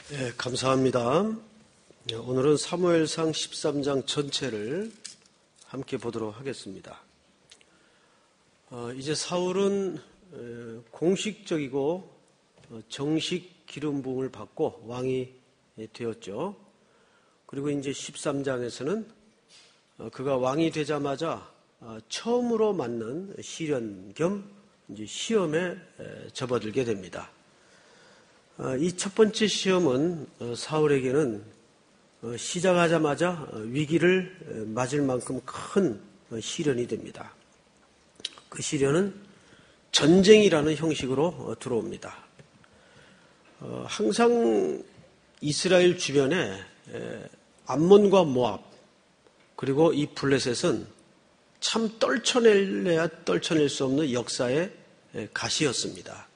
네, 감사합니다. 오늘은 사무엘상 13장 전체를 함께 보도록 하겠습니다. 이제 사울은 공식적이고 정식 기름 부음을 받고 왕이 되었죠. 그리고 이제 13장에서는 그가 왕이 되자마자 처음으로 맞는 시련 겸 이제 시험에 접어들게 됩니다. 이 첫 번째 시험은 사울에게는 시작하자마자 위기를 맞을 만큼 큰 시련이 됩니다. 그 시련은 전쟁이라는 형식으로 들어옵니다. 항상 이스라엘 주변에 암몬과 모압 그리고 이 블레셋은 참 떨쳐낼래야 떨쳐낼 수 없는 역사의 가시였습니다.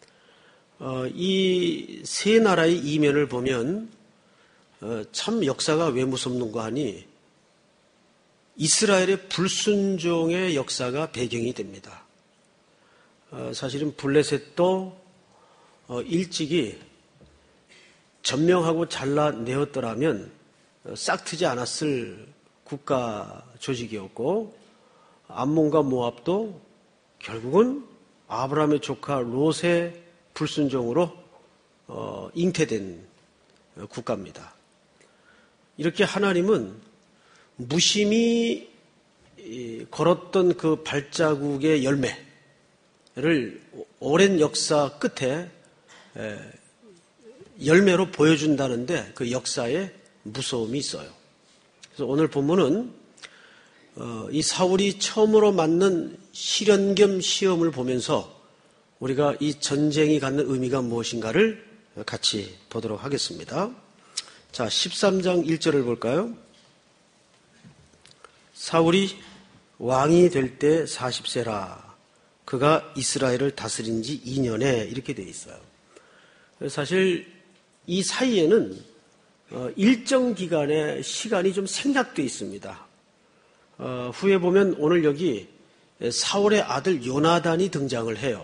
이 세 나라의 이면을 보면 참 역사가 왜 무섭는가 하니 이스라엘의 불순종의 역사가 배경이 됩니다. 사실은 블레셋도 일찍이 점령하고 잘라내었더라면 싹트지 않았을 국가 조직이었고 암몬과 모압도 결국은 아브라함의 조카 롯의 불순종으로 잉태된 국가입니다. 이렇게 하나님은 무심히 걸었던 그 발자국의 열매를 오랜 역사 끝에 열매로 보여준다는데 그 역사에 무서움이 있어요. 그래서 오늘 본문은 이 사울이 처음으로 맞는 시련 겸 시험을 보면서 우리가 이 전쟁이 갖는 의미가 무엇인가를 같이 보도록 하겠습니다. 자, 13장 1절을 볼까요? 사울이 왕이 될 때 40세라. 그가 이스라엘을 다스린 지 2년에 이렇게 되어 있어요. 사실 이 사이에는 일정 기간의 시간이 좀 생략되어 있습니다. 후에 보면 오늘 여기 사울의 아들 요나단이 등장을 해요.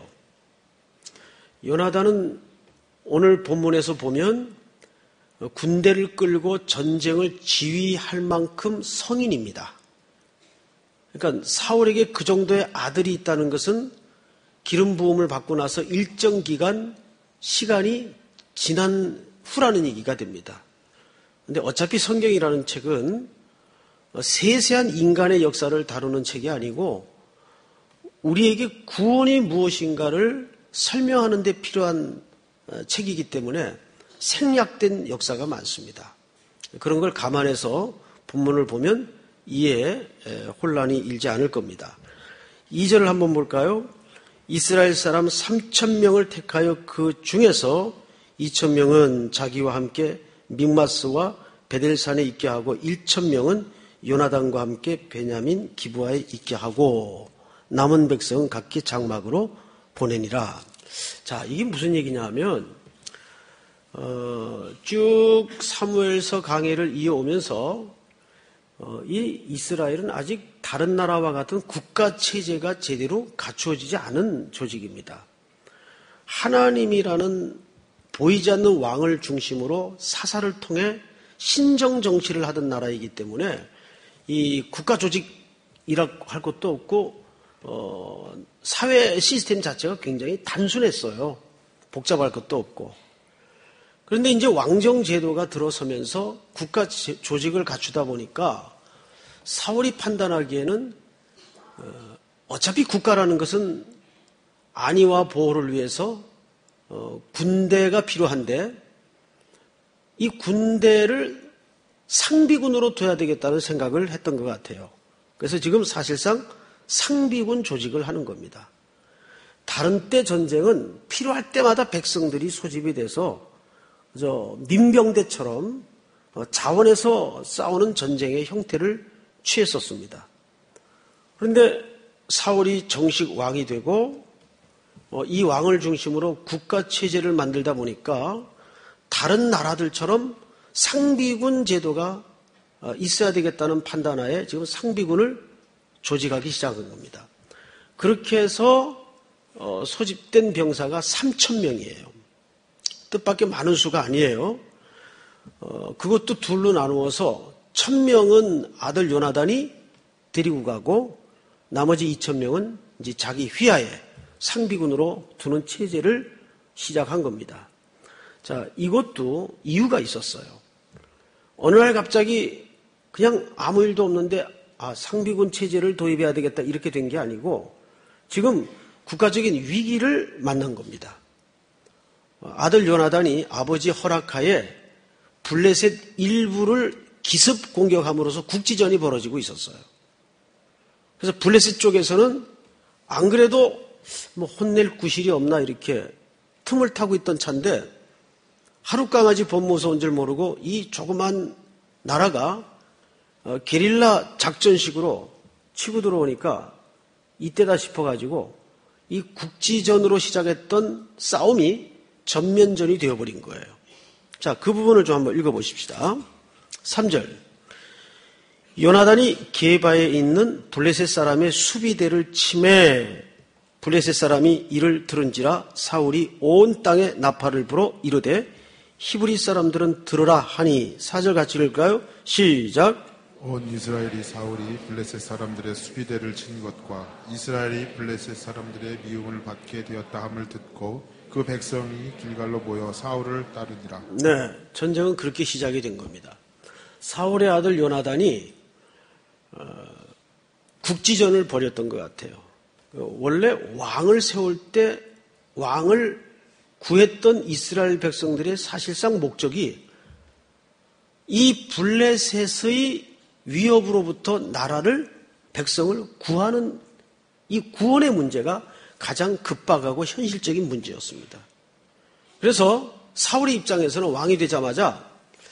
요나단은 오늘 본문에서 보면 군대를 끌고 전쟁을 지휘할 만큼 성인입니다. 그러니까 사울에게 그 정도의 아들이 있다는 것은 기름 부음을 받고 나서 일정 기간 시간이 지난 후라는 얘기가 됩니다. 그런데 어차피 성경이라는 책은 세세한 인간의 역사를 다루는 책이 아니고 우리에게 구원이 무엇인가를 설명하는 데 필요한 책이기 때문에 생략된 역사가 많습니다. 그런 걸 감안해서 본문을 보면 이해에 혼란이 일지 않을 겁니다. 2절을 한번 볼까요? 이스라엘 사람 3,000명을 택하여 그 중에서 2,000명은 자기와 함께 믹마스와 베델산에 있게 하고 1,000명은 요나단과 함께 베냐민 기브아에 있게 하고 남은 백성은 각기 장막으로 보내니라. 자, 이게 무슨 얘기냐 하면 쭉 사무엘서 강해를 이어오면서 이 이스라엘은 아직 다른 나라와 같은 국가 체제가 제대로 갖추어지지 않은 조직입니다. 하나님이라는 보이지 않는 왕을 중심으로 사사를 통해 신정 정치를 하던 나라이기 때문에 이 국가 조직이라고 할 것도 없고 사회 시스템 자체가 굉장히 단순했어요. 복잡할 것도 없고. 그런데 이제 왕정 제도가 들어서면서 국가 조직을 갖추다 보니까 사울이 판단하기에는 어차피 국가라는 것은 안위와 보호를 위해서 군대가 필요한데 이 군대를 상비군으로 둬야 되겠다는 생각을 했던 것 같아요. 그래서 지금 사실상 상비군 조직을 하는 겁니다. 다른 때 전쟁은 필요할 때마다 백성들이 소집이 돼서 민병대처럼 자원해서 싸우는 전쟁의 형태를 취했었습니다. 그런데 사울이 정식 왕이 되고 이 왕을 중심으로 국가 체제를 만들다 보니까 다른 나라들처럼 상비군 제도가 있어야 되겠다는 판단하에 지금 상비군을 조직하기 시작한 겁니다. 그렇게 해서 소집된 병사가 3,000명이에요. 뜻밖의 많은 수가 아니에요. 그것도 둘로 나누어서 1000명은 아들 요나단이 데리고 가고 나머지 2000명은 이제 자기 휘하에 상비군으로 두는 체제를 시작한 겁니다. 자, 이것도 이유가 있었어요. 어느 날 갑자기 그냥 아무 일도 없는데 상비군 체제를 도입해야 되겠다 이렇게 된 게 아니고 지금 국가적인 위기를 만난 겁니다. 아들 요나단이 아버지 허락하에 블레셋 일부를 기습 공격함으로써 국지전이 벌어지고 있었어요. 그래서 블레셋 쪽에서는 안 그래도 뭐 혼낼 구실이 없나 이렇게 틈을 타고 있던 차인데 하룻강아지 범 무서운 줄 모르고 이 조그만 나라가 게릴라 작전식으로 치고 들어오니까 이때다 싶어가지고 이 국지전으로 시작했던 싸움이 전면전이 되어버린 거예요. 자, 그 부분을 좀 한번 읽어보십시다. 3절. 요나단이 게바에 있는 블레셋 사람의 수비대를 치매 블레셋 사람이 이를 들은지라 사울이 온 땅에 나팔을 불어 이르되 히브리 사람들은 들으라 하니 4절 같이 읽을까요? 시작. 온 이스라엘이 사울이 블레셋 사람들의 수비대를 친 것과 이스라엘이 블레셋 사람들의 미움을 받게 되었다 함을 듣고 그 백성이 길갈로 모여 사울을 따르니라. 네, 전쟁은 그렇게 시작이 된 겁니다. 사울의 아들 요나단이 국지전을 벌였던 것 같아요. 원래 왕을 세울 때 왕을 구했던 이스라엘 백성들의 사실상 목적이 이 블레셋의 위협으로부터 나라를 백성을 구하는 이 구원의 문제가 가장 급박하고 현실적인 문제였습니다. 그래서 사울의 입장에서는 왕이 되자마자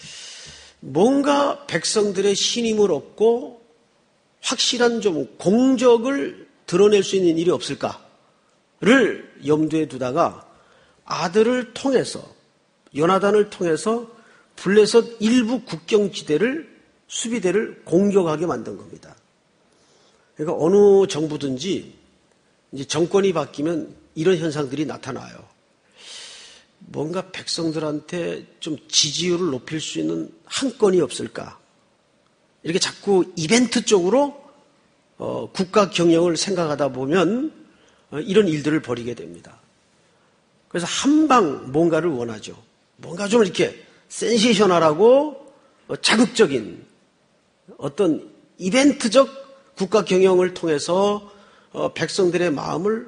뭔가 백성들의 신임을 얻고 확실한 좀 공적을 드러낼 수 있는 일이 없을까를 염두에 두다가 아들을 통해서 요나단을 통해서 블레셋 일부 국경지대를 수비대를 공격하게 만든 겁니다. 그러니까 어느 정부든지 이제 정권이 바뀌면 이런 현상들이 나타나요. 뭔가 백성들한테 좀 지지율을 높일 수 있는 한 건이 없을까? 이렇게 자꾸 이벤트 쪽으로 국가 경영을 생각하다 보면 이런 일들을 벌이게 됩니다. 그래서 한방 뭔가를 원하죠. 뭔가 좀 이렇게 센세이셔널하고 자극적인 어떤 이벤트적 국가 경영을 통해서 백성들의 마음을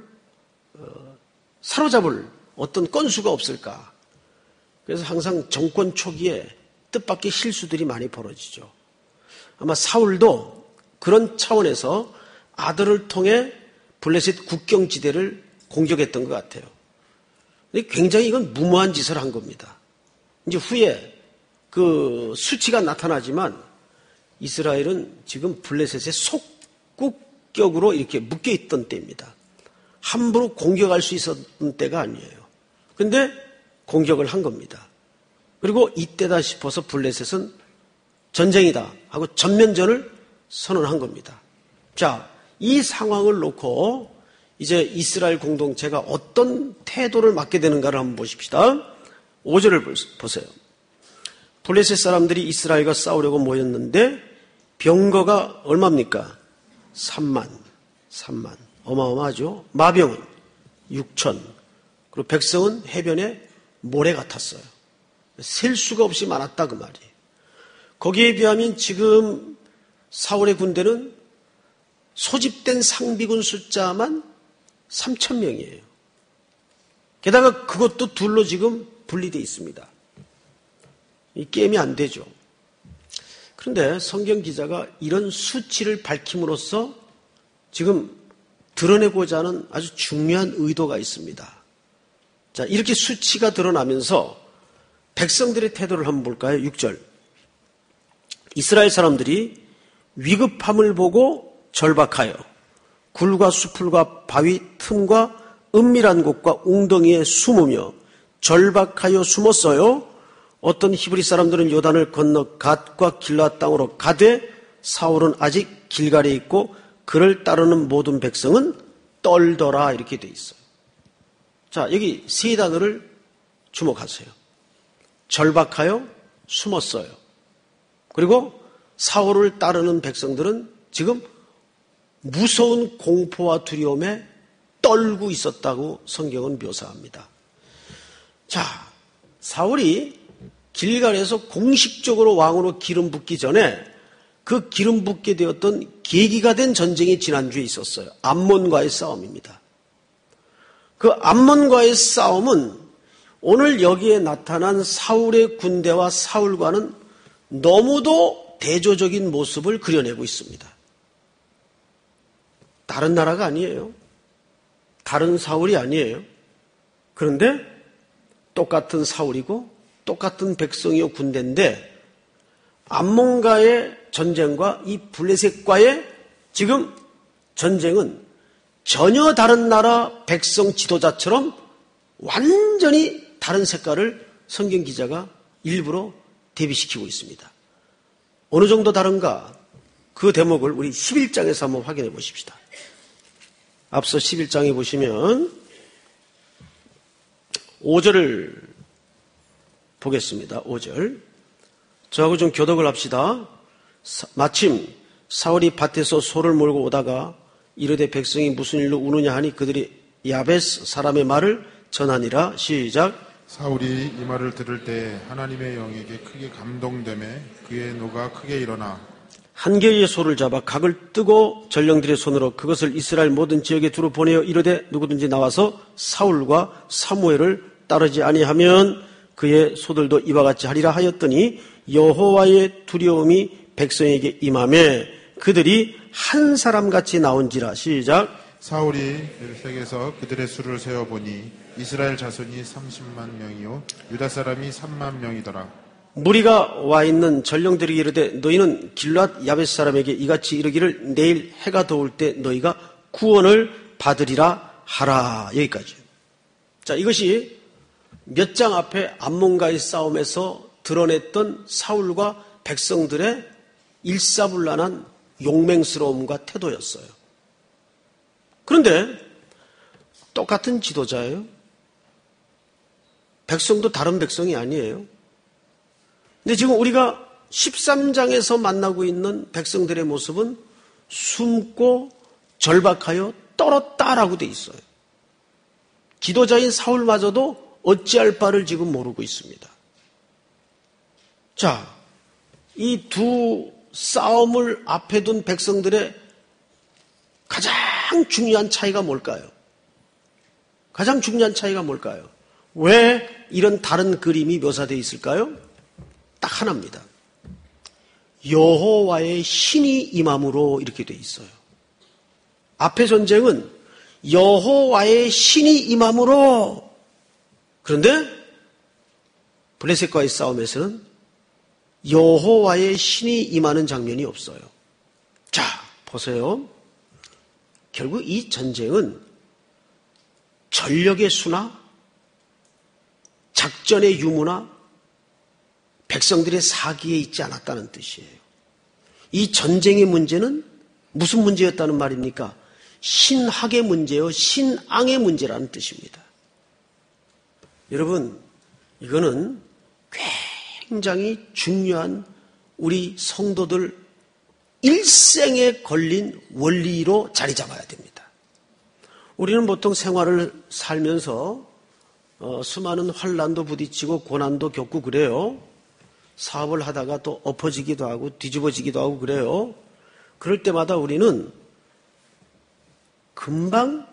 사로잡을 어떤 건수가 없을까. 그래서 항상 정권 초기에 뜻밖의 실수들이 많이 벌어지죠. 아마 사울도 그런 차원에서 아들을 통해 블레셋 국경지대를 공격했던 것 같아요. 굉장히 이건 무모한 짓을 한 겁니다. 이제 후에 그 수치가 나타나지만 이스라엘은 지금 블레셋의 속국격으로 이렇게 묶여 있던 때입니다. 함부로 공격할 수 있었던 때가 아니에요. 근데 공격을 한 겁니다. 그리고 이때다 싶어서 블레셋은 전쟁이다 하고 전면전을 선언한 겁니다. 자, 이 상황을 놓고 이제 이스라엘 공동체가 어떤 태도를 맡게 되는가를 한번 보십시다. 5절을 보세요. 블레셋 사람들이 이스라엘과 싸우려고 모였는데 병거가 얼마입니까? 3만. 어마어마하죠. 마병은 6천. 그리고 백성은 해변에 모래 같았어요. 셀 수가 없이 많았다 그 말이에요. 거기에 비하면 지금 사울의 군대는 소집된 상비군 숫자만 3,000명이에요. 게다가 그것도 둘로 지금 분리되어 있습니다. 이 게임이 안 되죠. 그런데 성경 기자가 이런 수치를 밝힘으로써 지금 드러내고자 하는 아주 중요한 의도가 있습니다. 자, 이렇게 수치가 드러나면서 백성들의 태도를 한번 볼까요? 6절. 이스라엘 사람들이 위급함을 보고 절박하여 굴과 수풀과 바위 틈과 은밀한 곳과 웅덩이에 숨으며 절박하여 숨었어요. 어떤 히브리 사람들은 요단을 건너 갓과 길라 땅으로 가되 사울은 아직 길갈에 있고 그를 따르는 모든 백성은 떨더라 이렇게 돼 있어요. 자, 여기 세 단어를 주목하세요. 절박하여, 숨었어요. 그리고 사울을 따르는 백성들은 지금 무서운 공포와 두려움에 떨고 있었다고 성경은 묘사합니다. 자, 사울이 길갈에서 공식적으로 왕으로 기름 붓기 전에 그 기름 붓게 되었던 계기가 된 전쟁이 지난주에 있었어요. 암몬과의 싸움입니다. 그 암몬과의 싸움은 오늘 여기에 나타난 사울의 군대와 사울과는 너무도 대조적인 모습을 그려내고 있습니다. 다른 나라가 아니에요. 다른 사울이 아니에요. 그런데 똑같은 사울이고 똑같은 백성이요 군대인데 암몬과의 전쟁과 이 블레셋과의 지금 전쟁은 전혀 다른 나라 백성 지도자처럼 완전히 다른 색깔을 성경 기자가 일부러 대비시키고 있습니다. 어느 정도 다른가? 그 대목을 우리 11장에서 한번 확인해 보십시다. 앞서 11장에 보시면 5절을 보겠습니다. 5절. 저하고 좀 교독을 합시다. 마침 사울이 밭에서 소를 몰고 오다가 이르되 백성이 무슨 일로 우느냐 하니 그들이 야베스 사람의 말을 전하니라. 시작. 사울이 이 말을 들을 때 하나님의 영에게 크게 감동되매 그의 노가 크게 일어나 한 개의 소를 잡아 각을 뜨고 전령들의 손으로 그것을 이스라엘 모든 지역에 두루 보내어 이르되 누구든지 나와서 사울과 사무엘을 따르지 아니하면 그의 소들도 이와 같이 하리라 하였더니 여호와의 두려움이 백성에게 임하매 그들이 한 사람같이 나온지라. 시작. 사울이 벨색에서 그들의 수를 세어보니 이스라엘 자손이 30만 명이요 유다 사람이 3만 명이더라. 무리가 와 있는 전령들이 이르되 너희는 길앗 야베스 사람에게 이같이 이르기를 내일 해가 더울 때 너희가 구원을 받으리라 하라. 여기까지. 자, 이것이 몇 장 앞에 암몬과의 싸움에서 드러냈던 사울과 백성들의 일사불란한 용맹스러움과 태도였어요. 그런데 똑같은 지도자예요. 백성도 다른 백성이 아니에요. 근데 지금 우리가 13장에서 만나고 있는 백성들의 모습은 숨고 절박하여 떨었다라고 돼 있어요. 지도자인 사울마저도 어찌할 바를 지금 모르고 있습니다. 자, 이 두 싸움을 앞에 둔 백성들의 가장 중요한 차이가 뭘까요? 가장 중요한 차이가 뭘까요? 왜 이런 다른 그림이 묘사되어 있을까요? 딱 하나입니다. 여호와의 신이 임함으로 이렇게 되어 있어요. 앞의 전쟁은 여호와의 신이 임함으로. 그런데 블레셋과의 싸움에서는 여호와의 신이 임하는 장면이 없어요. 자, 보세요. 결국 이 전쟁은 전력의 수나 작전의 유무나 백성들의 사기에 있지 않았다는 뜻이에요. 이 전쟁의 문제는 무슨 문제였다는 말입니까? 신학의 문제요, 신앙의 문제라는 뜻입니다. 여러분, 이거는 굉장히 중요한 우리 성도들 일생에 걸린 원리로 자리 잡아야 됩니다. 우리는 보통 생활을 살면서 수많은 환난도 부딪히고 고난도 겪고 그래요. 사업을 하다가 또 엎어지기도 하고 뒤집어지기도 하고 그래요. 그럴 때마다 우리는 금방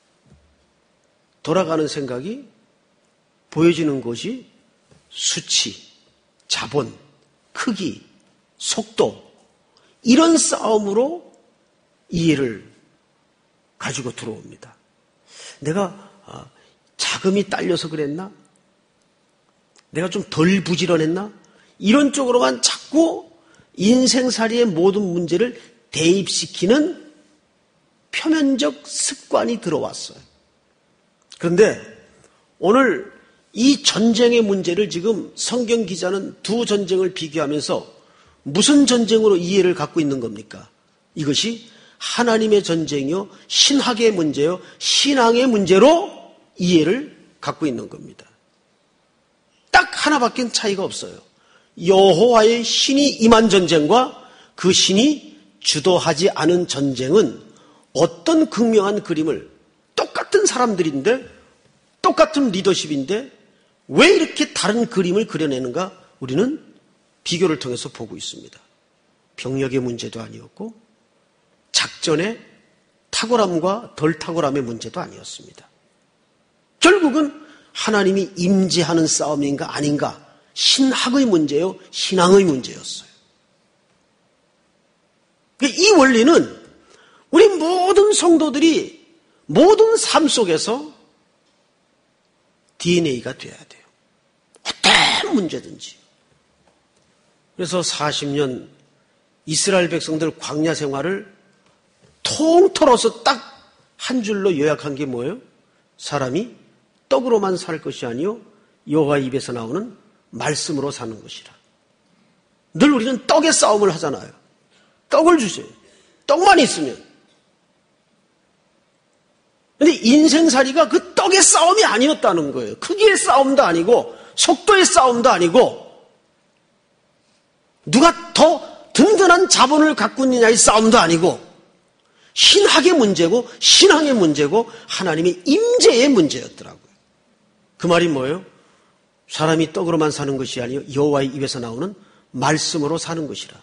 돌아가는 생각이 보여지는 것이 수치, 자본, 크기, 속도 이런 싸움으로 이해를 가지고 들어옵니다. 내가 자금이 딸려서 그랬나? 내가 좀 덜 부지런했나? 이런 쪽으로만 자꾸 인생살이의 모든 문제를 대입시키는 표면적 습관이 들어왔어요. 그런데 오늘 이 전쟁의 문제를 지금 성경 기자는 두 전쟁을 비교하면서 무슨 전쟁으로 이해를 갖고 있는 겁니까? 이것이 하나님의 전쟁이요, 신학의 문제요, 신앙의 문제로 이해를 갖고 있는 겁니다. 딱 하나밖에 차이가 없어요. 여호와의 신이 임한 전쟁과 그 신이 주도하지 않은 전쟁은 어떤 극명한 그림을, 똑같은 사람들인데 똑같은 리더십인데 왜 이렇게 다른 그림을 그려내는가 우리는 비교를 통해서 보고 있습니다. 병력의 문제도 아니었고 작전의 탁월함과 덜 탁월함의 문제도 아니었습니다. 결국은 하나님이 임재하는 싸움인가 아닌가, 신학의 문제요, 신앙의 문제였어요. 이 원리는 우리 모든 성도들이 모든 삶 속에서 DNA가 돼야 돼요. 어떤 문제든지. 그래서 40년 이스라엘 백성들 광야 생활을 통틀어서 딱 한 줄로 요약한 게 뭐예요? 사람이 떡으로만 살 것이 아니요 여호와 입에서 나오는 말씀으로 사는 것이라. 늘 우리는 떡의 싸움을 하잖아요. 떡을 주세요. 떡만 있으면. 근데 인생살이가 그 떡의 싸움이 아니었다는 거예요. 크기의 싸움도 아니고 속도의 싸움도 아니고 누가 더 든든한 자본을 갖고 있느냐의 싸움도 아니고 신학의 문제고 신앙의 문제고 하나님의 임재의 문제였더라고요. 그 말이 뭐예요? 사람이 떡으로만 사는 것이 아니요 여호와의 입에서 나오는 말씀으로 사는 것이라.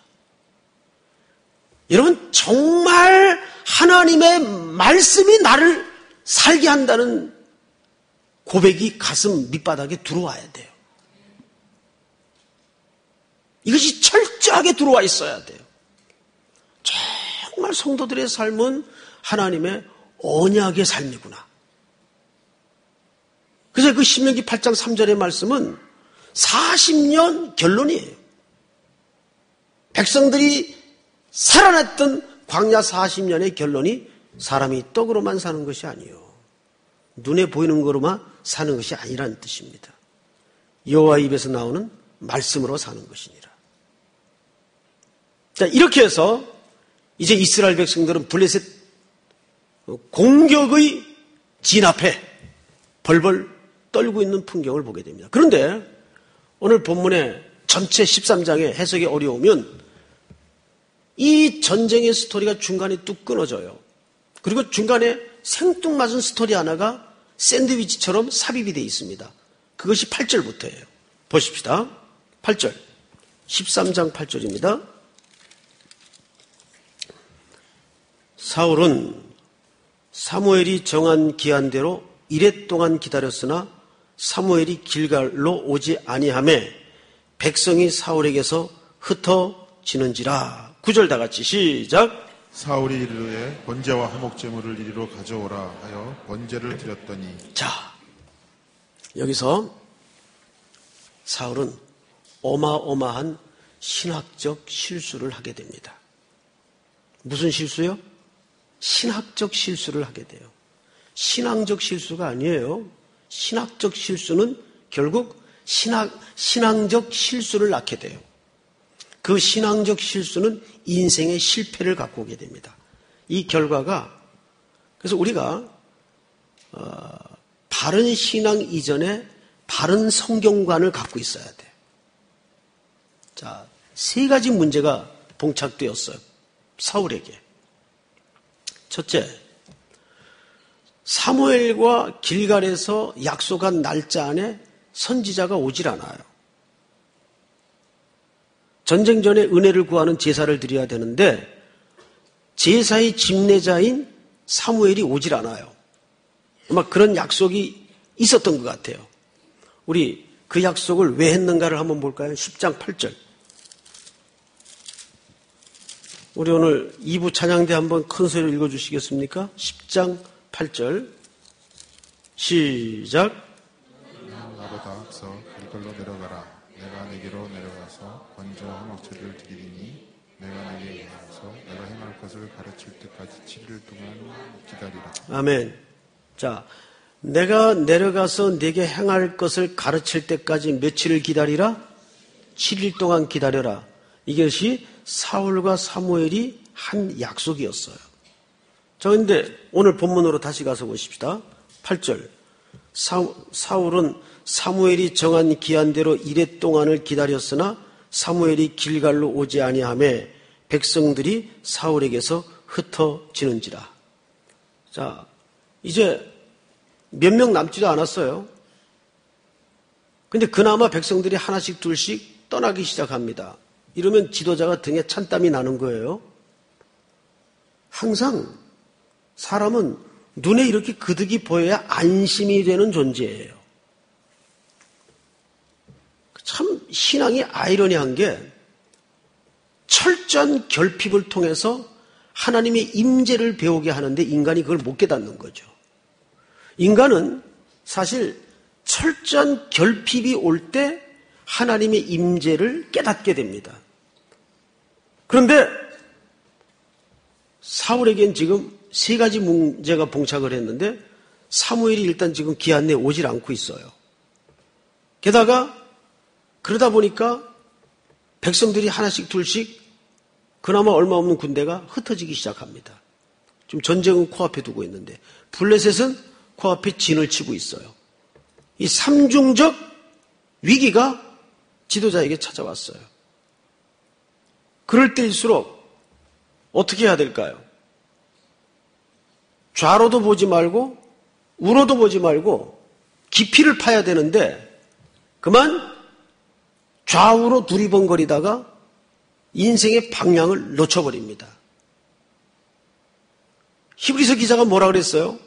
여러분 정말 하나님의 말씀이 나를 살게 한다는 고백이 가슴 밑바닥에 들어와야 돼요. 이것이 철저하게 들어와 있어야 돼요. 정말 성도들의 삶은 하나님의 언약의 삶이구나. 그래서 그 신명기 8장 3절의 말씀은 40년 결론이에요. 백성들이 살아났던 광야 40년의 결론이 사람이 떡으로만 사는 것이 아니요 눈에 보이는 거로만 사는 것이 아니라는 뜻입니다. 여호와 입에서 나오는 말씀으로 사는 것이니라. 자, 이렇게 해서 이제 이스라엘 백성들은 블레셋 공격의 진압에 벌벌 떨고 있는 풍경을 보게 됩니다. 그런데 오늘 본문의 전체 13장의 해석이 어려우면 이 전쟁의 스토리가 중간에 뚝 끊어져요. 그리고 중간에 생뚱맞은 스토리 하나가 샌드위치처럼 삽입이 되어 있습니다. 그것이 8절부터예요. 보십시다. 8절. 13장 8절입니다. 사울은 사무엘이 정한 기한대로 이레 동안 기다렸으나 사무엘이 길갈로 오지 아니하매 백성이 사울에게서 흩어지는지라. 9절 다 같이 시작. 사울이 이르되 번제와 화목제물을 이리로 가져오라 하여 번제를 드렸더니. 자, 여기서 사울은 어마어마한 신학적 실수를 하게 됩니다. 무슨 실수요? 신학적 실수를 하게 돼요. 신앙적 실수가 아니에요. 신학적 실수는 결국 신앙적 실수를 낳게 돼요. 그 신앙적 실수는 인생의 실패를 갖고 오게 됩니다. 이 결과가, 그래서 우리가 바른 신앙 이전에 바른 성경관을 갖고 있어야 돼요. 자, 세 가지 문제가 봉착되었어요. 사울에게. 첫째, 사무엘과 길갈에서 약속한 날짜 안에 선지자가 오질 않아요. 전쟁 전에 은혜를 구하는 제사를 드려야 되는데 제사의 집례자인 사무엘이 오질 않아요. 아마 그런 약속이 있었던 것 같아요. 우리 그 약속을 왜 했는가를 한번 볼까요? 10장 8절. 우리 오늘 2부 찬양대 한번 큰 소리로 읽어주시겠습니까? 10장 8절 시작. 나보다 앞서 길갈로 내려가라. 내가 내게로 내려가서 번제와 화목제를 드리니 내가 내게 와서 내가 행할 것을 가르칠 때까지 7일 동안 기다리라. 아멘. 자, 내가 내려가서 내게 행할 것을 가르칠 때까지 며칠을 기다리라? 7일 동안 기다려라. 이것이 사울과 사무엘이 한 약속이었어요. 자, 근데 오늘 본문으로 다시 가서 보십시다. 8절. 사울은 사무엘이 정한 기한대로 이레 동안을 기다렸으나 사무엘이 길갈로 오지 아니하매 백성들이 사울에게서 흩어지는지라. 자, 이제 몇 명 남지도 않았어요. 근데 그나마 백성들이 하나씩 둘씩 떠나기 시작합니다. 이러면 지도자가 등에 찬땀이 나는 거예요. 항상 사람은 눈에 이렇게 그득이 보여야 안심이 되는 존재예요. 참 신앙이 아이러니한 게 철저한 결핍을 통해서 하나님의 임재를 배우게 하는데 인간이 그걸 못 깨닫는 거죠. 인간은 사실 철저한 결핍이 올 때 하나님의 임재를 깨닫게 됩니다. 그런데 사울에겐 지금 세 가지 문제가 봉착을 했는데 사무엘이 일단 지금 기한 내에 오질 않고 있어요. 게다가 그러다 보니까 백성들이 하나씩 둘씩 그나마 얼마 없는 군대가 흩어지기 시작합니다. 지금 전쟁은 코앞에 두고 있는데 블레셋은 코앞에 진을 치고 있어요. 이 삼중적 위기가 지도자에게 찾아왔어요. 그럴 때일수록 어떻게 해야 될까요? 좌로도 보지 말고 우로도 보지 말고 깊이를 파야 되는데 그만 좌우로 두리번거리다가 인생의 방향을 놓쳐버립니다. 히브리서 기자가 뭐라 그랬어요?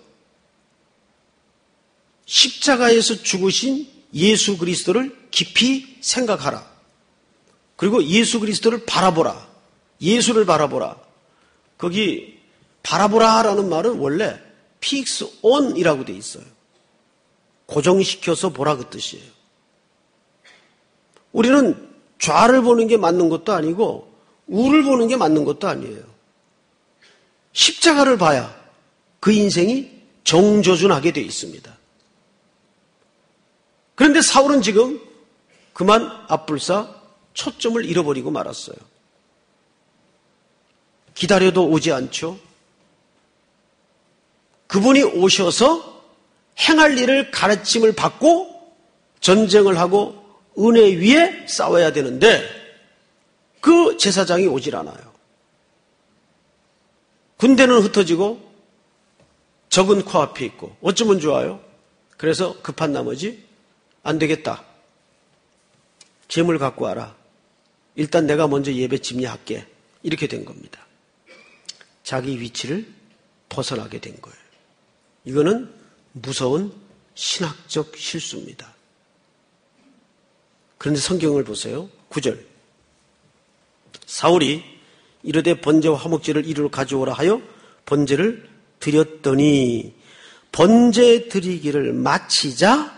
십자가에서 죽으신 예수 그리스도를 깊이 생각하라. 그리고 예수 그리스도를 바라보라. 예수를 바라보라. 거기 바라보라라는 말은 원래 fix on이라고 돼 있어요. 고정시켜서 보라 그 뜻이에요. 우리는 좌를 보는 게 맞는 것도 아니고 우를 보는 게 맞는 것도 아니에요. 십자가를 봐야 그 인생이 정조준하게 되어 있습니다. 그런데 사울은 지금 그만 앞불사 초점을 잃어버리고 말았어요. 기다려도 오지 않죠. 그분이 오셔서 행할 일을 가르침을 받고 전쟁을 하고 은혜 위에 싸워야 되는데 그 제사장이 오질 않아요. 군대는 흩어지고 적은 코앞에 있고 어쩌면 좋아요? 그래서 급한 나머지 안 되겠다. 재물 갖고 와라. 일단 내가 먼저 예배 집례할게. 이렇게 된 겁니다. 자기 위치를 벗어나게 된 거예요. 이거는 무서운 신학적 실수입니다. 그런데 성경을 보세요. 9절. 사울이 이르되 번제와 화목제를 이리로 가져오라 하여 번제를 드렸더니 번제 드리기를 마치자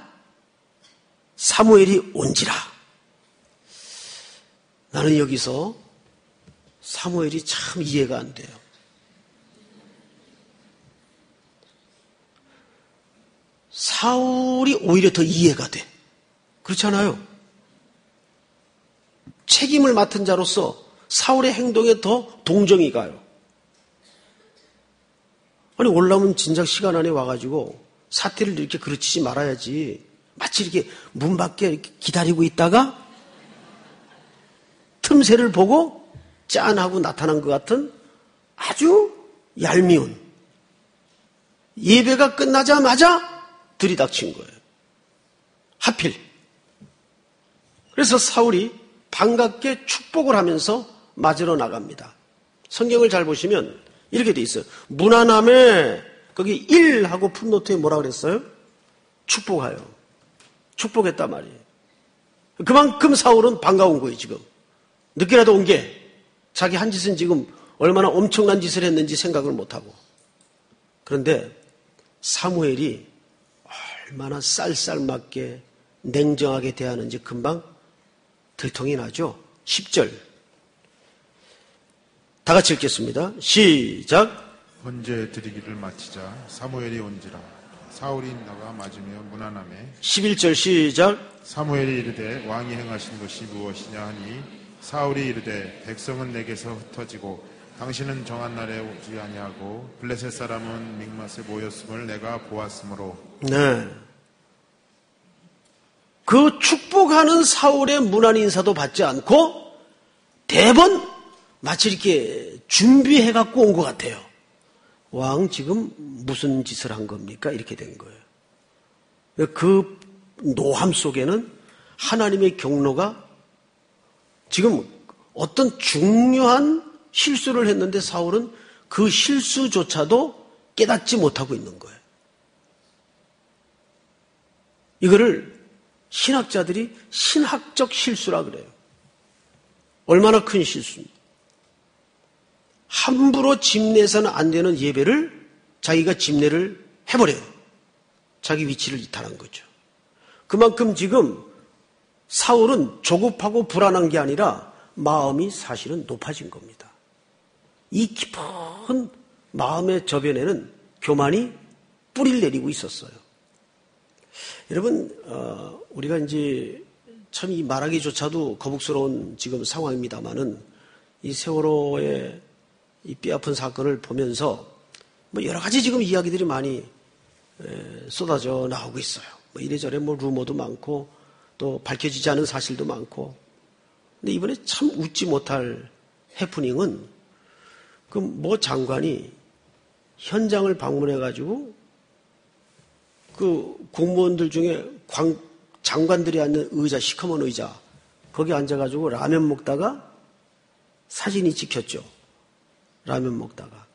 사무엘이 온지라. 나는 여기서 사무엘이 참 이해가 안 돼요. 사울이 오히려 더 이해가 돼. 그렇잖아요. 책임을 맡은 자로서 사울의 행동에 더 동정이 가요. 아니 올라오면 진작 시간 안에 와가지고 사태를 이렇게 그르치지 말아야지. 마치 이렇게 문 밖에 이렇게 기다리고 있다가 틈새를 보고 짠하고 나타난 것 같은 아주 얄미운 예배가 끝나자마자 들이닥친 거예요. 하필. 그래서 사울이 반갑게 축복을 하면서 맞으러 나갑니다. 성경을 잘 보시면 이렇게 돼 있어요. 무난함에 거기 1 하고 풋노트에 뭐라 그랬어요? 축복하여. 축복했단 말이에요. 그만큼 사울은 반가운 거예요, 지금. 늦게라도 온 게 자기 한 짓은 지금 얼마나 엄청난 짓을 했는지 생각을 못하고. 그런데 사무엘이 얼마나 쌀쌀맞게 냉정하게 대하는지 금방 들통이 나죠. 10절. 다 같이 읽겠습니다. 시작. 번제 드리기를 마치자 사무엘이 온지라. 사울이 나가 맞으며 무난함에 11절 시작. 사무엘이 이르되 왕이 행하신 것이 무엇이냐 하니 사울이 이르되 백성은 내게서 흩어지고 당신은 정한 날에 오지 아니하고 블레셋 사람은 믹맛에 모였음을 내가 보았으므로. 네. 그 축복하는 사울의 문안 인사도 받지 않고 대번 마치 이렇게 준비해갖고 온 것 같아요. 왕 지금 무슨 짓을 한 겁니까? 이렇게 된 거예요. 그 노함 속에는 하나님의 경로가 지금 어떤 중요한 실수를 했는데 사울은 그 실수조차도 깨닫지 못하고 있는 거예요. 이거를 신학자들이 신학적 실수라 그래요. 얼마나 큰 실수입니까? 함부로 집내서는 안 되는 예배를 자기가 집내를 해버려요. 자기 위치를 이탈한 거죠. 그만큼 지금 사울은 조급하고 불안한 게 아니라 마음이 사실은 높아진 겁니다. 이 깊은 마음의 저변에는 교만이 뿌리를 내리고 있었어요. 여러분, 우리가 이제 참 이 말하기조차도 거북스러운 지금 상황입니다만은 이 세월호의 이 뼈아픈 사건을 보면서 뭐 여러 가지 지금 이야기들이 많이 쏟아져 나오고 있어요. 뭐 이래저래 뭐 루머도 많고 또 밝혀지지 않은 사실도 많고. 근데 이번에 참 웃지 못할 해프닝은 그 뭐 장관이 현장을 방문해가지고 그 공무원들 중에 장관들이 앉는 의자, 시커먼 의자, 거기 앉아가지고 라면 먹다가 사진이 찍혔죠. 라면 먹다가.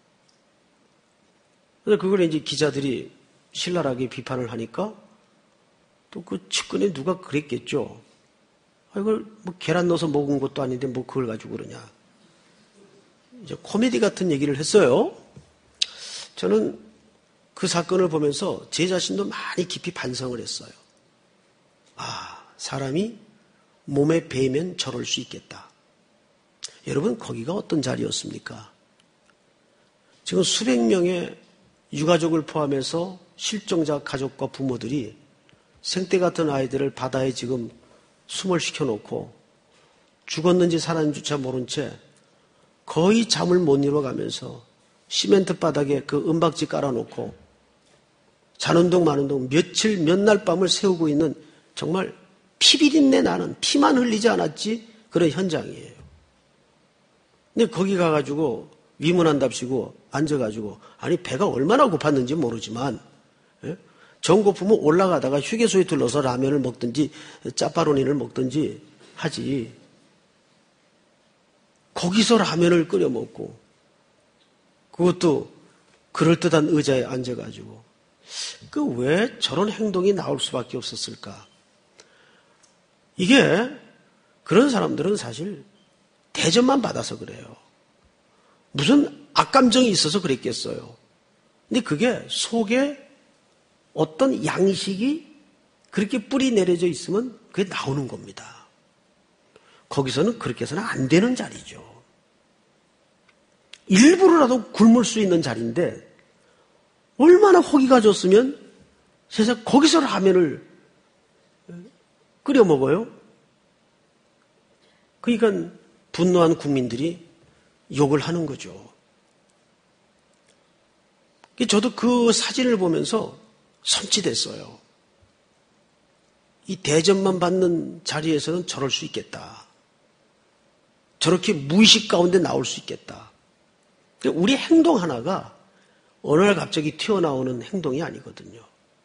그래서 그걸 이제 기자들이 신랄하게 비판을 하니까 또 그 측근에 누가 그랬겠죠. 이걸 뭐 계란 넣어서 먹은 것도 아닌데 뭐 그걸 가지고 그러냐. 이제 코미디 같은 얘기를 했어요. 저는 그 사건을 보면서 제 자신도 많이 깊이 반성을 했어요. 아, 사람이 몸에 배이면 저럴 수 있겠다. 여러분, 거기가 어떤 자리였습니까? 지금 수백 명의 유가족을 포함해서 실종자 가족과 부모들이 생떼 같은 아이들을 바다에 지금 숨을 시켜놓고 죽었는지 살았는지조차 모른 채 거의 잠을 못 이뤄가면서 시멘트 바닥에 그 은박지 깔아놓고 자는 동 마는 동 며칠 몇 날 밤을 새우고 있는 정말 피비린내 나는 피만 흘리지 않았지 그런 현장이에요. 근데 거기 가가지고 위문한답시고 앉아가지고 아니 배가 얼마나 고팠는지 모르지만 전고프면 올라가다가 휴게소에 들러서 라면을 먹든지 짜파로니를 먹든지 하지. 거기서 라면을 끓여 먹고 그것도 그럴듯한 의자에 앉아가지고 그 왜 저런 행동이 나올 수밖에 없었을까? 이게 그런 사람들은 사실 대접만 받아서 그래요. 무슨 악감정이 있어서 그랬겠어요. 근데 그게 속에 어떤 양식이 그렇게 뿌리 내려져 있으면 그게 나오는 겁니다. 거기서는 그렇게 해서는 안 되는 자리죠. 일부러라도 굶을 수 있는 자리인데 얼마나 호기가 좋으면 세상 거기서 라면을 끓여 먹어요? 그러니까 분노한 국민들이 욕을 하는 거죠. 저도 그 사진을 보면서 섬찟했어요. 이 대접만 받는 자리에서는 저럴 수 있겠다. 저렇게 무의식 가운데 나올 수 있겠다. 우리 행동 하나가 어느 날 갑자기 튀어나오는 행동이 아니거든요.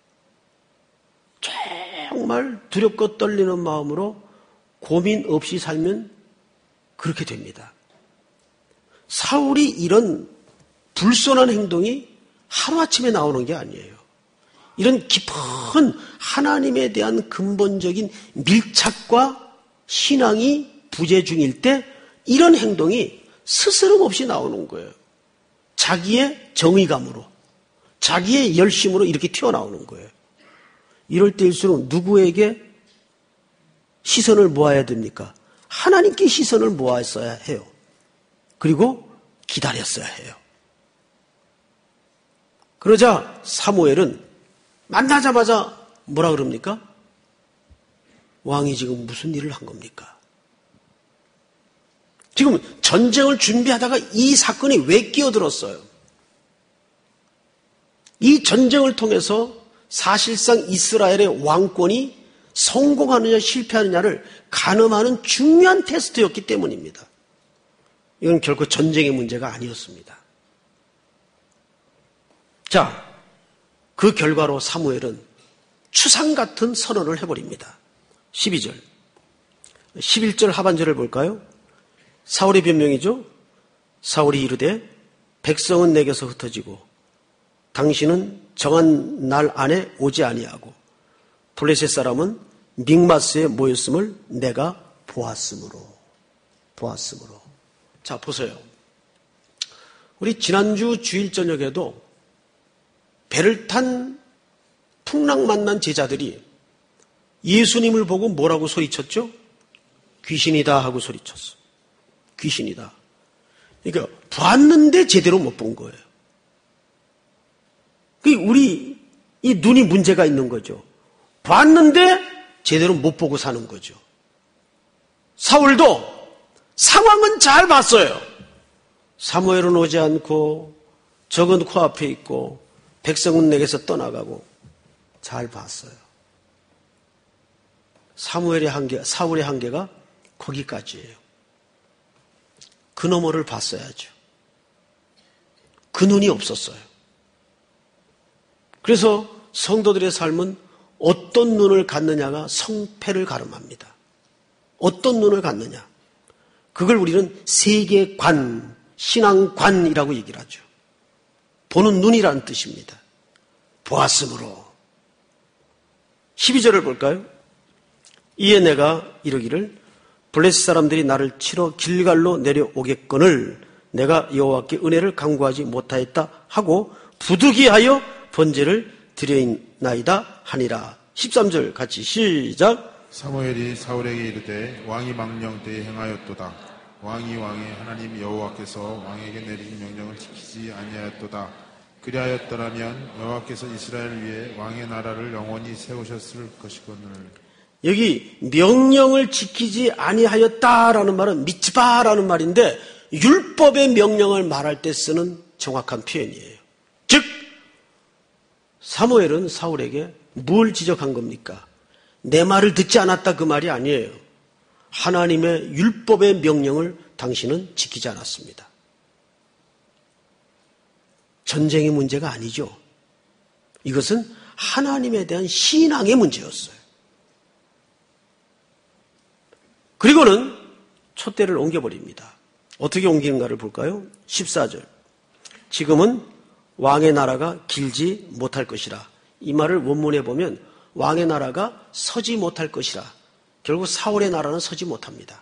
정말 두렵고 떨리는 마음으로 고민 없이 살면 그렇게 됩니다. 사울이 이런 불손한 행동이 하루아침에 나오는 게 아니에요. 이런 깊은 하나님에 대한 근본적인 밀착과 신앙이 부재 중일 때 이런 행동이 스스럼 없이 나오는 거예요. 자기의 정의감으로, 자기의 열심으로 이렇게 튀어나오는 거예요. 이럴 때일수록 누구에게 시선을 모아야 됩니까? 하나님께 시선을 모았어야 해요. 그리고 기다렸어야 해요. 그러자 사무엘은 만나자마자 뭐라 그럽니까? 왕이 지금 무슨 일을 한 겁니까? 지금 전쟁을 준비하다가 이 사건이 왜 끼어들었어요? 이 전쟁을 통해서 사실상 이스라엘의 왕권이 성공하느냐 실패하느냐를 가늠하는 중요한 테스트였기 때문입니다. 이건 결코 전쟁의 문제가 아니었습니다. 자, 그 결과로 사무엘은 추상 같은 선언을 해버립니다. 12절. 11절 하반절을 볼까요? 사울의 변명이죠. 사울이 이르되 백성은 내게서 흩어지고 당신은 정한 날 안에 오지 아니하고 블레셋 사람은 믹마스에 모였음을 내가 보았으므로. 자, 보세요. 우리 지난주 주일 저녁에도 배를 탄 풍랑 만난 제자들이 예수님을 보고 뭐라고 소리쳤죠? 귀신이다 하고 소리쳤어. 귀신이다. 그러니까 봤는데 제대로 못 본 거예요. 우리 이 눈이 문제가 있는 거죠. 봤는데 제대로 못 보고 사는 거죠. 사울도 상황은 잘 봤어요. 사무엘은 오지 않고 적은 코앞에 있고 백성은 내게서 떠나가고 잘 봤어요. 사울의 한계가 거기까지예요. 그 너머를 봤어야죠. 그 눈이 없었어요. 그래서 성도들의 삶은 어떤 눈을 갖느냐가 성패를 가름합니다. 어떤 눈을 갖느냐. 그걸 우리는 세계관, 신앙관이라고 얘기를 하죠. 보는 눈이라는 뜻입니다. 보았으므로. 12절을 볼까요? 이에 내가 이르기를 블레셋 사람들이 나를 치러 길갈로 내려오겠거늘 내가 여호와께 은혜를 간구하지 못하였다 하고 부득이하여 번제를 드려있나이다 하니라. 13절 같이 시작. 사무엘이 사울에게 이르되 왕이 망령 때에 행하였도다. 왕이 왕의 하나님 여호와께서 왕에게 내린 명령을 지키지 아니하였도다. 그리하였더라면 여호와께서 이스라엘을 위해 왕의 나라를 영원히 세우셨을 것이거늘. 여기 명령을 지키지 아니하였다라는 말은 미츠바라는 말인데 율법의 명령을 말할 때 쓰는 정확한 표현이에요. 즉 사무엘은 사울에게 뭘 지적한 겁니까? 내 말을 듣지 않았다 그 말이 아니에요. 하나님의 율법의 명령을 당신은 지키지 않았습니다. 전쟁의 문제가 아니죠. 이것은 하나님에 대한 신앙의 문제였어요. 그리고는 촛대를 옮겨버립니다. 어떻게 옮기는가를 볼까요? 14절. 지금은 왕의 나라가 길지 못할 것이라. 이 말을 원문에 보면 왕의 나라가 서지 못할 것이라. 결국 사울의 나라는 서지 못합니다.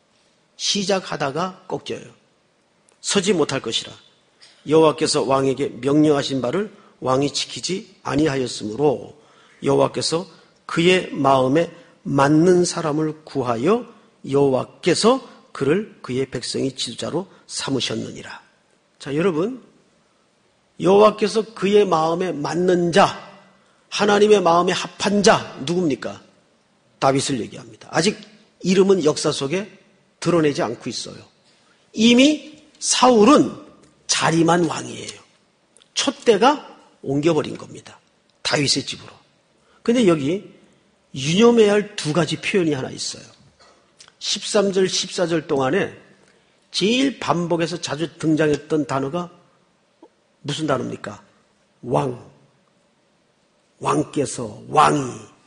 시작하다가 꺾여요. 서지 못할 것이라. 여호와께서 왕에게 명령하신 바를 왕이 지키지 아니하였으므로 여호와께서 그의 마음에 맞는 사람을 구하여 여호와께서 그를 그의 백성의 지도자로 삼으셨느니라. 자, 여러분, 여호와께서 그의 마음에 맞는 자, 하나님의 마음에 합한 자 누굽니까? 다윗을 얘기합니다. 아직 이름은 역사 속에 드러내지 않고 있어요. 이미 사울은 자리만 왕이에요. 촛대가 옮겨버린 겁니다. 다윗의 집으로. 그런데 여기 유념해야 할 두 가지 표현이 하나 있어요. 13절, 14절 동안에 제일 반복해서 자주 등장했던 단어가 무슨 단어입니까? 왕. 왕께서, 왕이.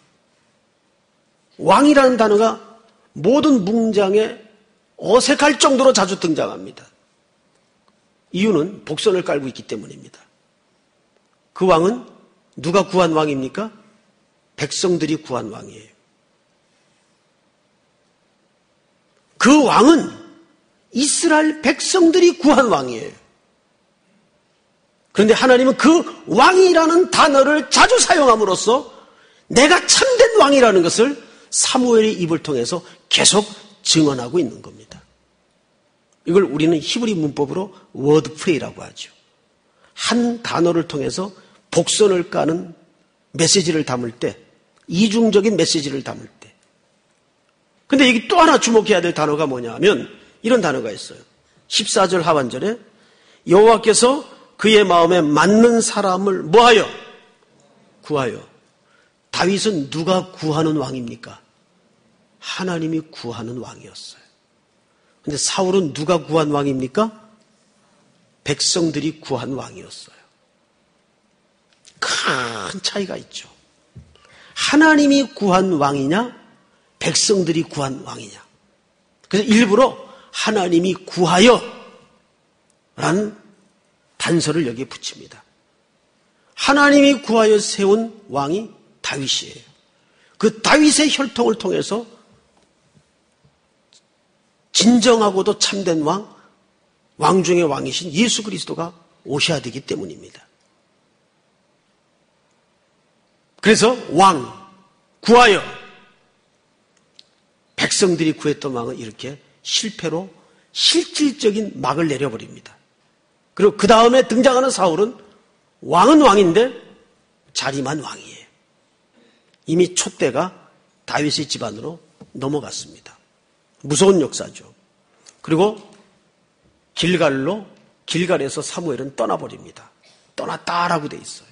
왕이라는 단어가 모든 문장에 어색할 정도로 자주 등장합니다. 이유는 복선을 깔고 있기 때문입니다. 그 왕은 누가 구한 왕입니까? 백성들이 구한 왕이에요. 그 왕은 이스라엘 백성들이 구한 왕이에요. 그런데 하나님은 그 왕이라는 단어를 자주 사용함으로써 내가 참된 왕이라는 것을 사무엘의 입을 통해서 계속 증언하고 있는 겁니다. 이걸 우리는 히브리 문법으로 워드플레이라고 하죠. 한 단어를 통해서 복선을 까는 메시지를 담을 때, 이중적인 메시지를 담을 때. 근데 여기 또 하나 주목해야 될 단어가 뭐냐면 이런 단어가 있어요. 14절 하반절에 여호와께서 그의 마음에 맞는 사람을 뭐하여? 구하여. 다윗은 누가 구하는 왕입니까? 하나님이 구하는 왕이었어요. 근데 사울은 누가 구한 왕입니까? 백성들이 구한 왕이었어요. 큰 차이가 있죠. 하나님이 구한 왕이냐, 백성들이 구한 왕이냐. 그래서 일부러 하나님이 구하여 라는 단서를 여기에 붙입니다. 하나님이 구하여 세운 왕이 다윗이에요. 그 다윗의 혈통을 통해서 진정하고도 참된 왕 중의 왕이신 예수 그리스도가 오셔야 되기 때문입니다. 그래서 구하여 백성들이 구했던 왕은 이렇게 실패로 실질적인 막을 내려버립니다. 그리고 그 다음에 등장하는 사울은 왕은 왕인데 자리만 왕이에요. 이미 촛대가 다윗의 집안으로 넘어갔습니다. 무서운 역사죠. 그리고 길갈에서 사무엘은 떠나버립니다. 떠났다라고 돼 있어요.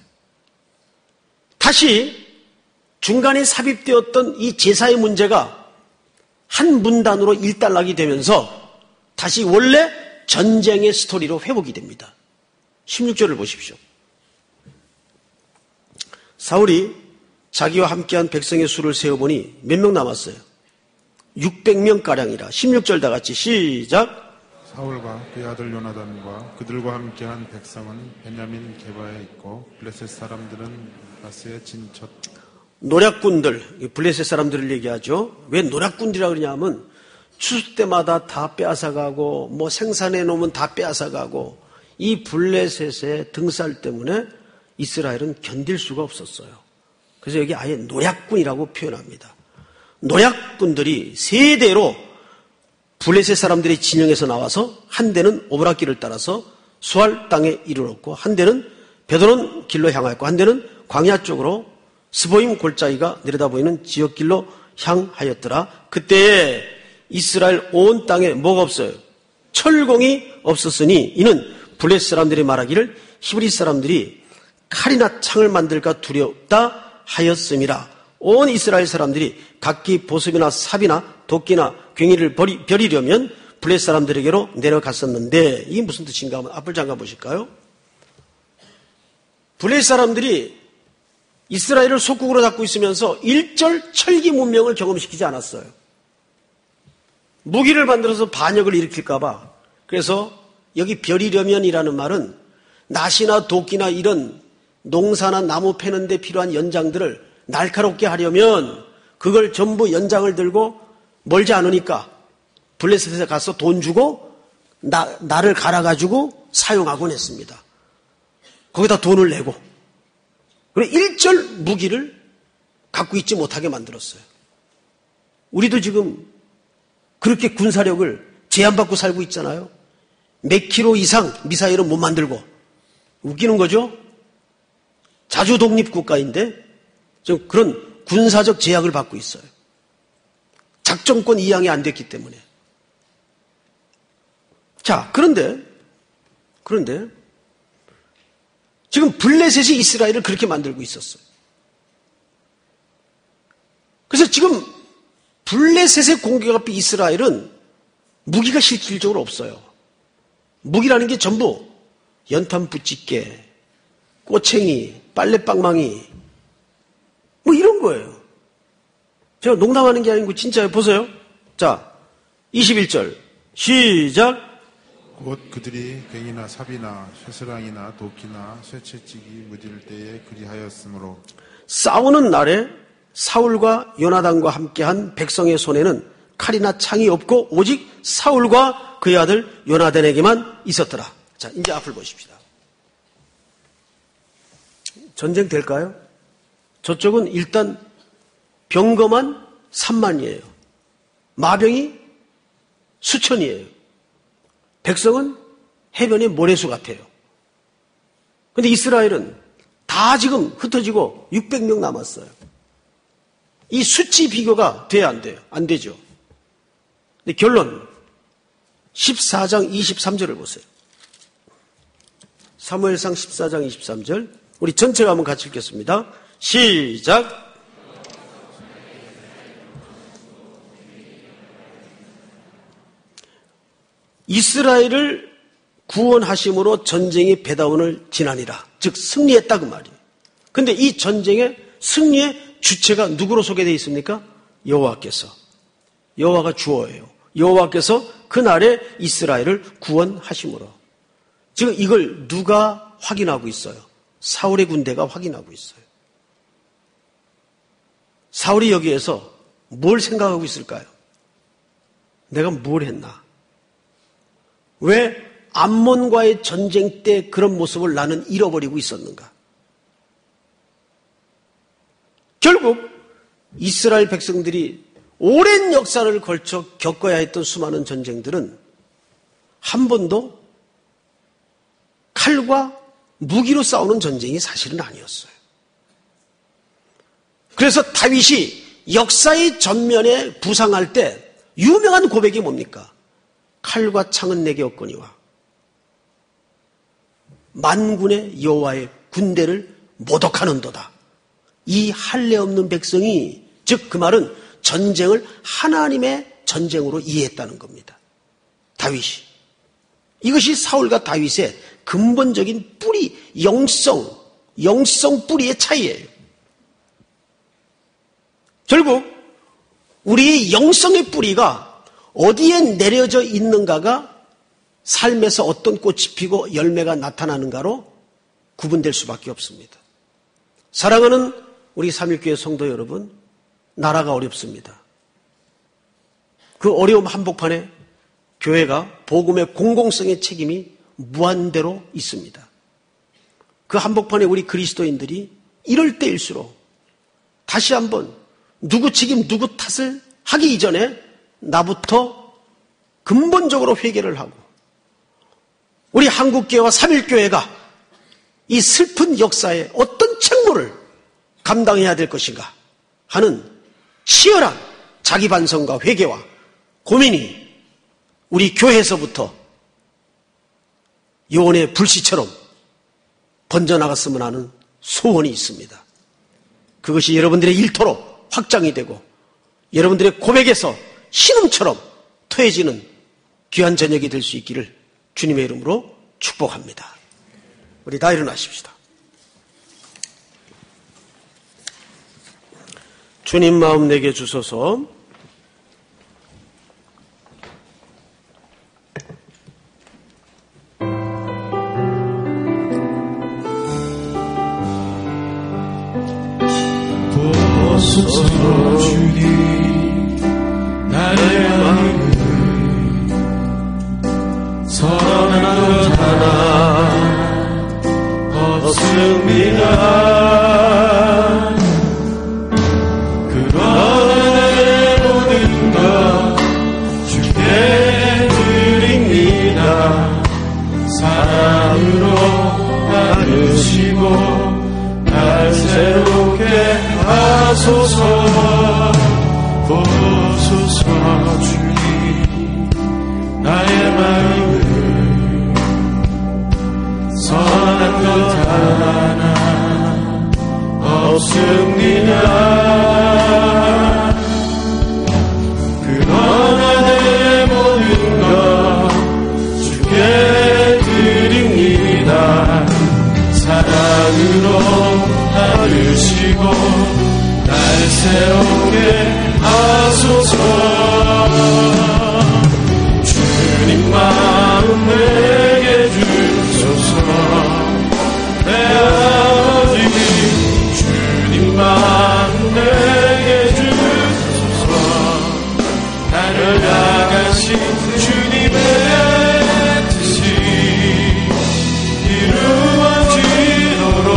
다시 중간에 삽입되었던 이 제사의 문제가 한 문단으로 일단락이 되면서 다시 원래 전쟁의 스토리로 회복이 됩니다. 16절을 보십시오. 사울이 자기와 함께한 백성의 수를 세어보니 몇 명 남았어요? 600명가량이라. 16절 다 같이 시작. 사울과 그의 아들 요나단과 그들과 함께한 백성은 베냐민 게바에 있고 블레셋 사람들은 바스의 진첫. 노략군들, 블레셋 사람들을 얘기하죠. 왜 노략군들이라고 그러냐면 추수 때마다 다 빼앗아가고 뭐 생산해 놓으면 다 빼앗아가고 이 블레셋의 등살 때문에 이스라엘은 견딜 수가 없었어요. 그래서 여기 아예 노략군이라고 표현합니다. 노략군들이 세 대로 블레셋 사람들의 진영에서 나와서 한 대는 오브라길을 따라서 수알 땅에 이르렀고 한 대는 베드론 길로 향하였고 한 대는 광야 쪽으로 스보임 골짜기가 내려다보이는 지역길로 향하였더라. 그때에 이스라엘 온 땅에 뭐가 없어요? 철공이 없었으니 이는 블레셋 사람들이 말하기를 히브리 사람들이 칼이나 창을 만들까 두렵다 하였음이라. 온 이스라엘 사람들이 각기 보습이나 삽이나 도끼나 괭이를 벼리려면 블레셋 사람들에게로 내려갔었는데 이게 무슨 뜻인가 하면 앞을 잠가 보실까요? 블레셋 사람들이 이스라엘을 속국으로 잡고 있으면서 일절 철기 문명을 경험시키지 않았어요. 무기를 만들어서 반역을 일으킬까 봐. 그래서 여기 벼리려면이라는 말은 낫이나 도끼나 이런 농사나 나무 패는 데 필요한 연장들을 날카롭게 하려면 그걸 전부 연장을 들고 멀지 않으니까 블레셋에 가서 돈 주고 나를 갈아가지고 사용하곤 했습니다. 거기다 돈을 내고 그리고 일절 무기를 갖고 있지 못하게 만들었어요. 우리도 지금 그렇게 군사력을 제한받고 살고 있잖아요. 몇 킬로 이상 미사일은 못 만들고 웃기는 거죠. 자주 독립국가인데 좀 그런 군사적 제약을 받고 있어요. 작전권 이양이 안 됐기 때문에. 자, 그런데 지금 블레셋이 이스라엘을 그렇게 만들고 있었어요. 그래서 지금 블레셋의 공격 앞에 이스라엘은 무기가 실질적으로 없어요. 무기라는 게 전부 연탄 부찌개, 꼬챙이, 빨래방망이 뭐 이런 거예요. 제가 농담하는 게 아니고 진짜예요. 보세요. 자, 21절 시작. 곧 그들이 괭이나 삽이나 쇠스랑이나 도끼나 쇠채찍이 무딜 때에 그리하였으므로 싸우는 날에 사울과 요나단과 함께한 백성의 손에는 칼이나 창이 없고 오직 사울과 그의 아들 요나단에게만 있었더라. 자, 이제 앞을 보십시다. 전쟁 될까요? 저쪽은 일단 병거만 3만이에요. 마병이 수천이에요. 백성은 해변의 모래수 같아요. 그런데 이스라엘은 다 지금 흩어지고 600명 남았어요. 이 수치 비교가 돼야 안 돼요? 안 되죠. 근데 결론 14장 23절을 보세요. 사무엘상 14장 23절 우리 전체가 한번 같이 읽겠습니다. 시작. 이스라엘을 구원하심으로 전쟁이 베다온을 지나니라. 즉 승리했다 그 말이에요. 그런데 이 전쟁의 승리의 주체가 누구로 소개되어 있습니까? 여호와께서. 여호와가 주어예요. 여호와께서 그날에 이스라엘을 구원하심으로. 지금 이걸 누가 확인하고 있어요? 사울의 군대가 확인하고 있어요. 사울이 여기에서 뭘 생각하고 있을까요? 내가 뭘 했나? 왜 암몬과의 전쟁 때 그런 모습을 나는 잃어버리고 있었는가? 결국 이스라엘 백성들이 오랜 역사를 걸쳐 겪어야 했던 수많은 전쟁들은 한 번도 칼과 무기로 싸우는 전쟁이 사실은 아니었어요. 그래서 다윗이 역사의 전면에 부상할 때 유명한 고백이 뭡니까? 칼과 창은 내게 없거니와 만군의 여호와의 군대를 모독하는도다. 이 할례 없는 백성이, 즉 그 말은 전쟁을 하나님의 전쟁으로 이해했다는 겁니다. 다윗이. 이것이 사울과 다윗의 근본적인 뿌리, 영성 뿌리의 차이예요. 결국 우리의 영성의 뿌리가 어디에 내려져 있는가가 삶에서 어떤 꽃이 피고 열매가 나타나는가로 구분될 수밖에 없습니다. 사랑하는 우리 삼일교회 성도 여러분, 나라가 어렵습니다. 그 어려움 한복판에 교회가 복음의 공공성의 책임이 무한대로 있습니다. 그 한복판에 우리 그리스도인들이 이럴 때일수록 다시 한번 누구 책임 누구 탓을 하기 이전에 나부터 근본적으로 회개를 하고 우리 한국교회와 삼일교회가 이 슬픈 역사에 어떤 책무를 감당해야 될 것인가 하는 치열한 자기 반성과 회개와 고민이 우리 교회에서부터 요원의 불씨처럼 번져나갔으면 하는 소원이 있습니다. 그것이 여러분들의 일터로 확장이 되고 여러분들의 고백에서 신음처럼 토해지는 귀한 저녁이 될 수 있기를 주님의 이름으로 축복합니다. 우리 다 일어나십시다. 주님 마음 내게 주소서. 보소서 주님 나의 마음을 선한 것 하나 없습니다. 그러나 내 모든 것 주께 드립니다. 사랑으로 나누시고 날 새롭게 하소서. 보소서 주님 나의 마음을 선한 것 하나 없습니다. 그러나 내 모든 것 주께 드립니다. 사랑으로 다루시고 날 새롭게 하소서. 주님 마음 내게 주소서. 내 아버지 주님 마음 내게 주소서. 나를 향하신 주님의 뜻이 이루어지도록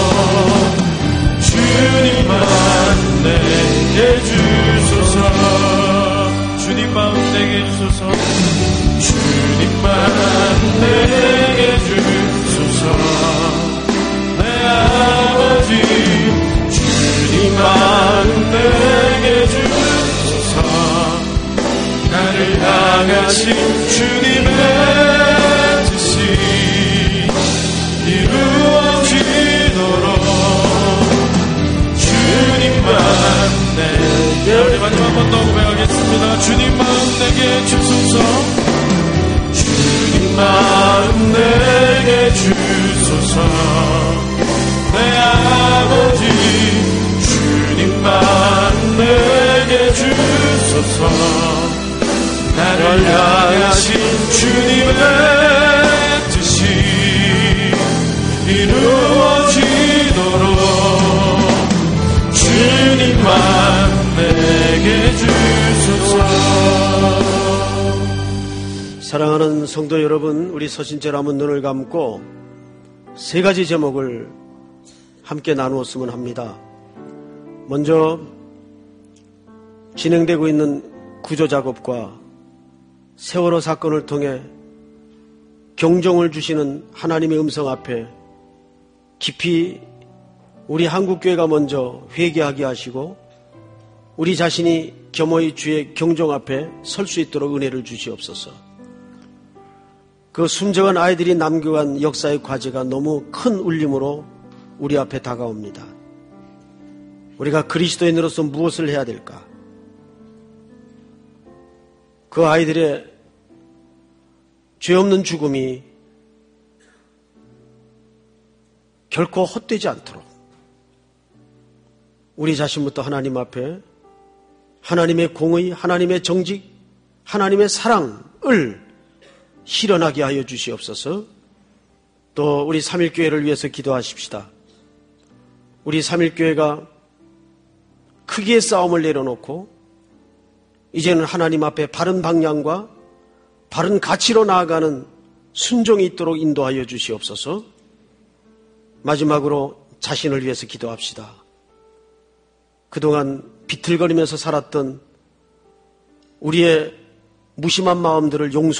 주님 마음 내게 주소서. 주님 마음 내게 주소서. 주님 마음 내게 주소서. 내 아버지 주님 마음 내게 주소서. 나를 향하신 주님의 뜻이 이루어지도록 주님 마음 내게. 우리 마지막 한 번 더 고백하겠습니다. 주님 마음 내게 주소서. 마음 내게 주소서. 내 아버지 주님 마음 내게 주소서. 나를 향하신 주님의 뜻이 이루어지도록 주님만 내게 주소서. 사랑하는 성도 여러분, 우리 서신제로 한번 눈을 감고 세 가지 제목을 함께 나누었으면 합니다. 먼저 진행되고 있는 구조작업과 세월호 사건을 통해 경종을 주시는 하나님의 음성 앞에 깊이 우리 한국교회가 먼저 회개하게 하시고 우리 자신이 겸허히 주의 경종 앞에 설 수 있도록 은혜를 주시옵소서. 그 순정한 아이들이 남겨간 역사의 과제가 너무 큰 울림으로 우리 앞에 다가옵니다. 우리가 그리스도인으로서 무엇을 해야 될까? 그 아이들의 죄 없는 죽음이 결코 헛되지 않도록 우리 자신부터 하나님 앞에 하나님의 공의, 하나님의 정직, 하나님의 사랑을 실현하게 하여 주시옵소서. 또 우리 삼일교회를 위해서 기도하십시다. 우리 삼일교회가 크기의 싸움을 내려놓고 이제는 하나님 앞에 바른 방향과 바른 가치로 나아가는 순종이 있도록 인도하여 주시옵소서. 마지막으로 자신을 위해서 기도합시다. 그동안 비틀거리면서 살았던 우리의 무심한 마음들을 용서